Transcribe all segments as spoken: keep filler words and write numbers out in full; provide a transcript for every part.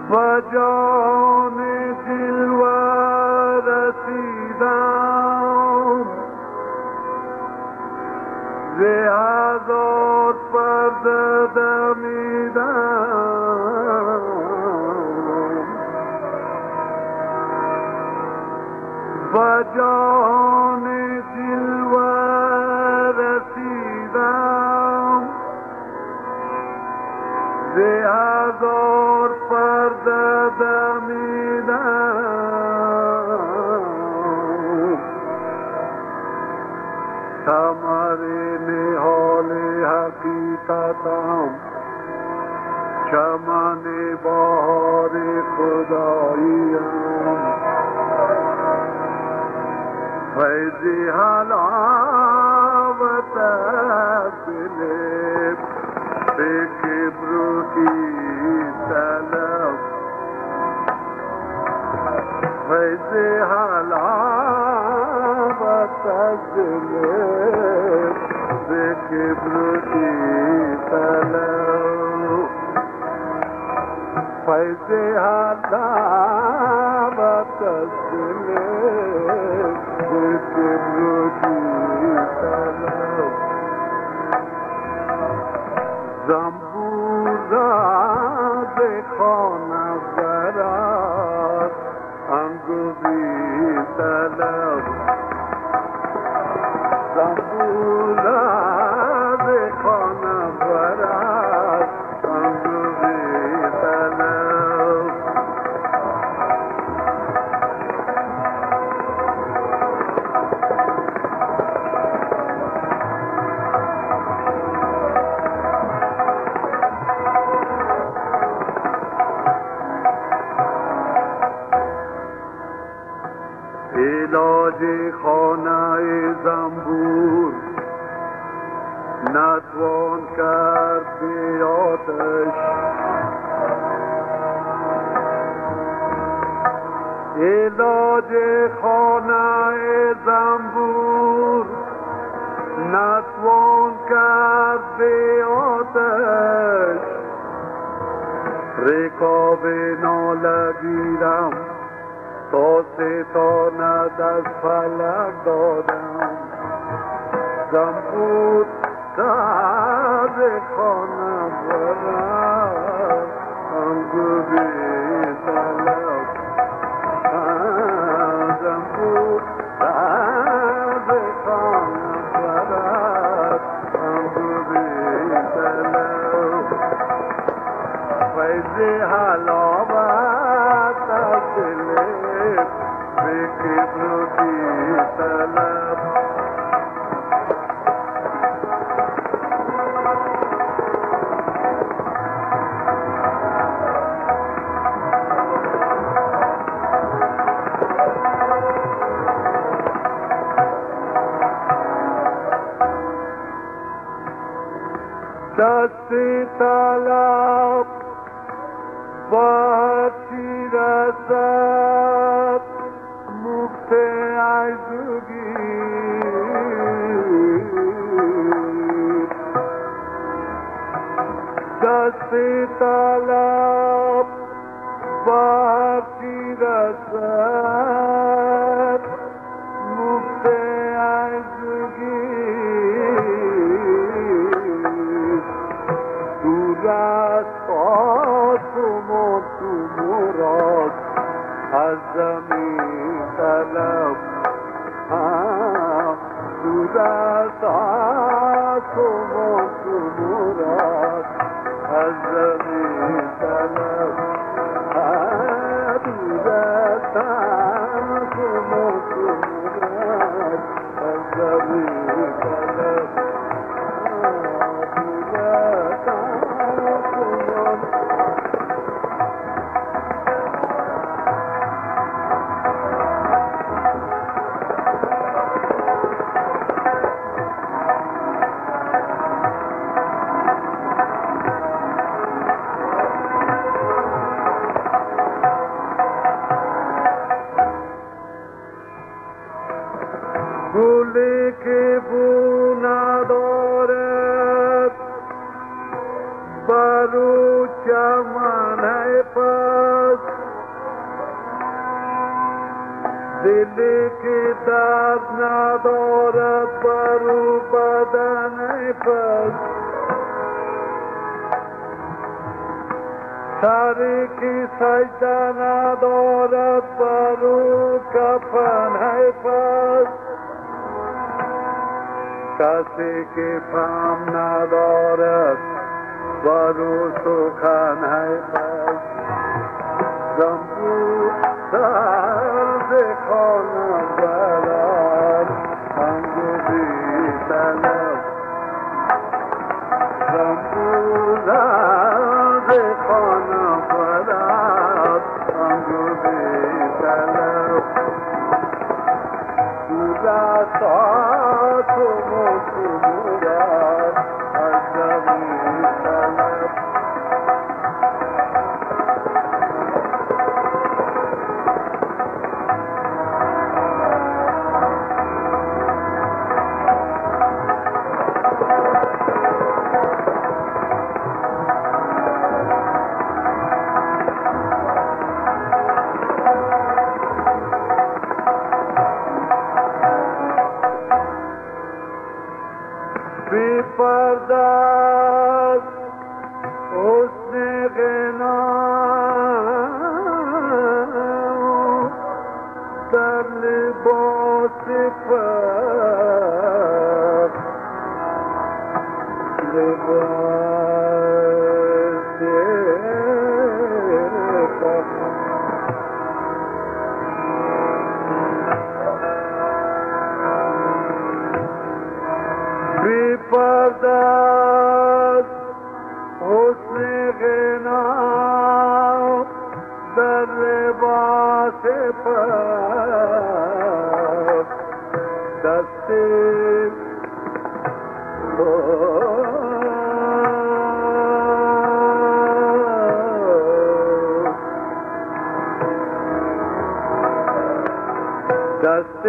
و جان جلوه رسیدم ز هزار پرده دمیدم و جان جلوه رسیدم ز هزار پرده دمیدم ثمر نهال حقیقتم چمن بهار خداییم فیض حلاوت دل به کبروتی طلب فیض حلاوت دل به کبروتی طلب فیض حلاوت دل به کبروتی طلب زنبور را بخوانم برات انگوزی طلب زنبور را بخوانم برات انگوزی طلب علاج خانه زنبور نتوان کرد به آتش علاج خانه زنبور نتوان کرد به آتش رکاب ناله گیرم تا ستاند از فلک دادم زنبور ساز خانه برد انگوزی طلب زنبور ساز خانه برد انگوزی طلب فیض حلاوت دل به کبروتی طلب دست طلب بچی رسد مکت عیزگی دست طلب بچی رسد مکت عیزگی دور از آسم و تو مراد از زمین طلب دور از آسم و تو مراد از زمین طلب دور از آسم و تو مراد از زمین طلب گلی که بو ندارد برو چمن پس دلی که درد ندارد برو بدن پس سری که سجده ندارد برو کفن پس کسی که فهم ندارد برو سخن پس زنبور درد خانم برد انگوزی طلب زنبور درد خانم برد انگوزی طلب دولتات و مطمورت از زمین طلب بی پرداز حسن غنا در لباس فقر لباس فقر بی پرداز حسن غنا در لباس پاک دست دست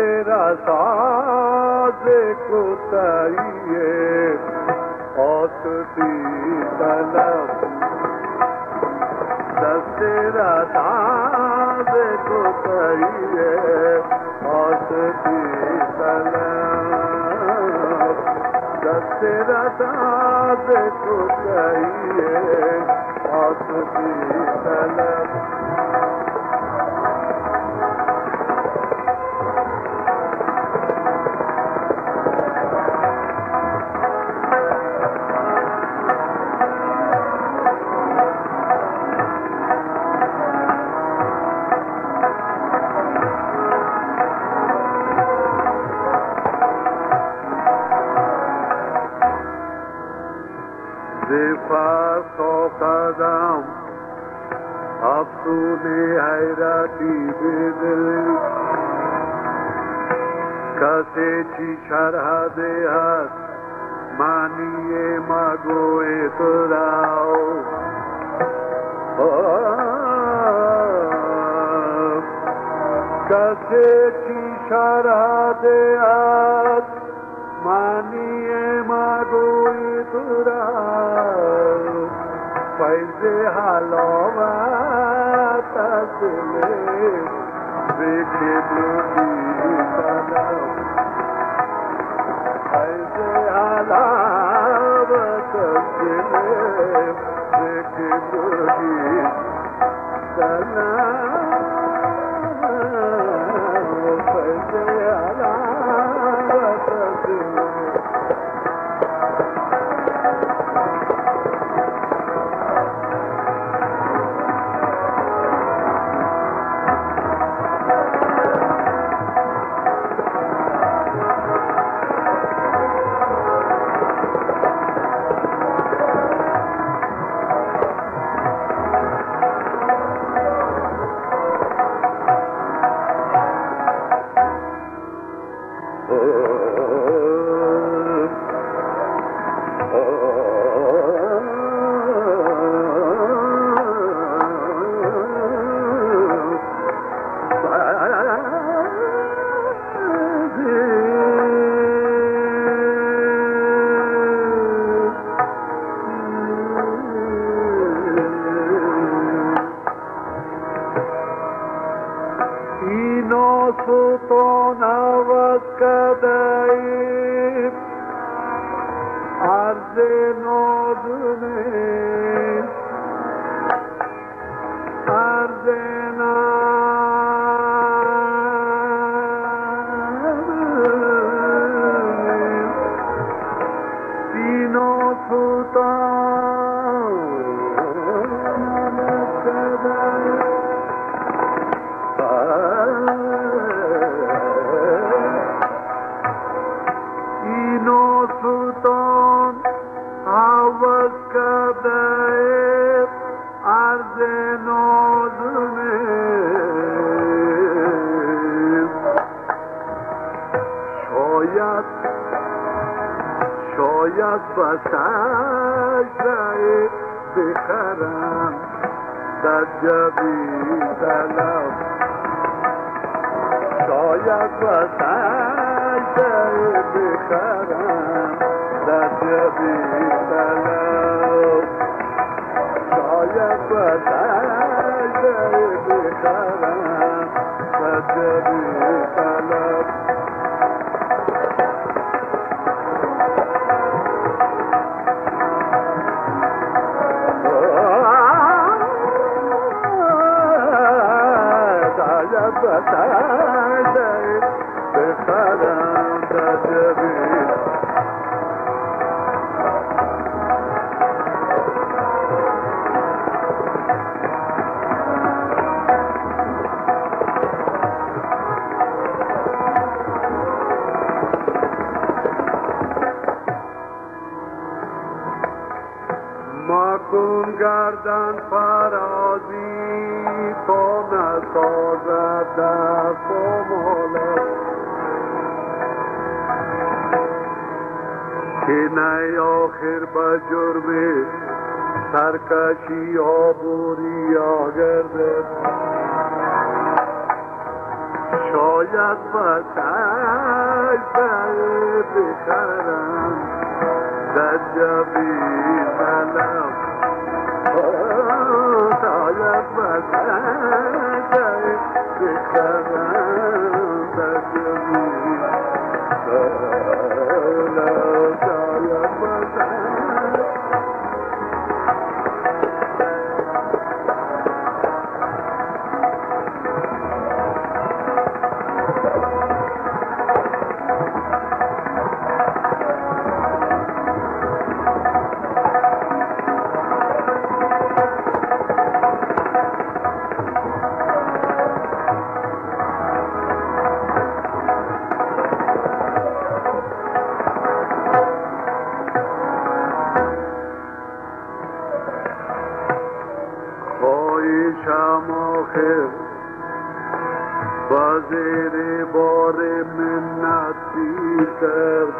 رساز کوتاهی آسودی طلب دست رساز کوتاهی آسودی طلب دست رساز کوتاهی آسودی طلب فرق قدم افسون حیرتی به دل کسی چی شرح دهد معنی مگوی تو راو کسی چی شرح دهد معنی مگوی تو راو فیض حلاوت از دل ذکر بودی سلام فیض حلاوت از دل ذکر بودی سلام فیض حلاوت از دل عوض کرده عرض نازنین شاید شاید بسجده بخرم در جبین طلب شاید بسجده بخرم در جبین طلب شاید بسجده بخرم در جبین طلب بسجده بخرم در جبین مکن گردن فرازی تو نسازد در کمالت که نه آخر به جرم سرکشی عبوری آگردد شاید بسجده بخرم در جبین طلب شاید بسجده بخرم در جبین طلب شاید بسجده خواهشم آخر با زیر بار منت پیر کرد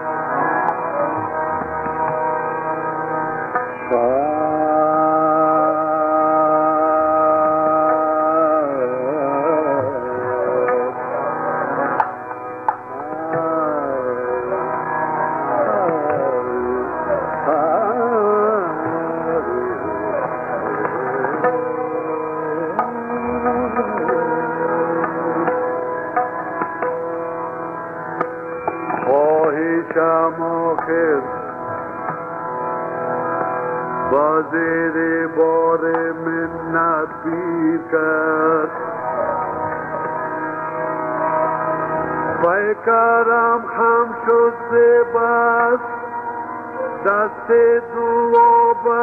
خواهشم آخر با زیر بار منت پیر کرد پیکرم خم شد بس دست دعا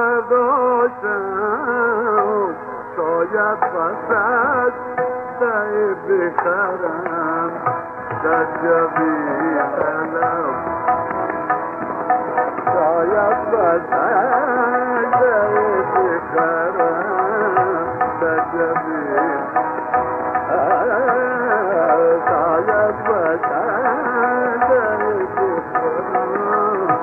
برداشتم شاید بسجده بخرم در جبین طلب شاید بسجده بخرم در جبین شاید بسجده بخرم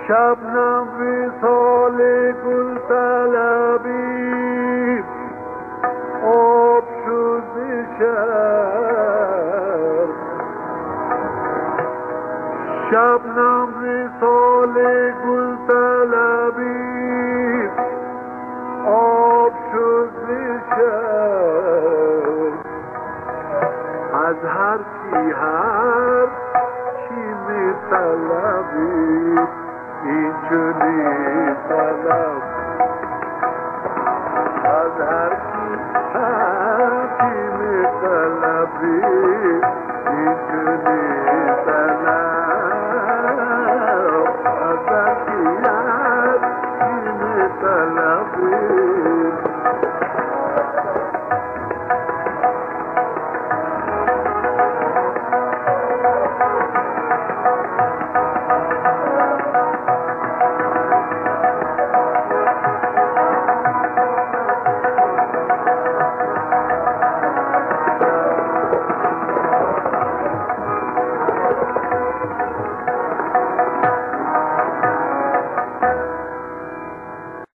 شبنم وصال گل طلبی آب شد شب شبنم وصال گل طلبی آب شد شب از هر کی هر چی می طلبی این چنین طلب از هر کی هر چی می طلبی این چنین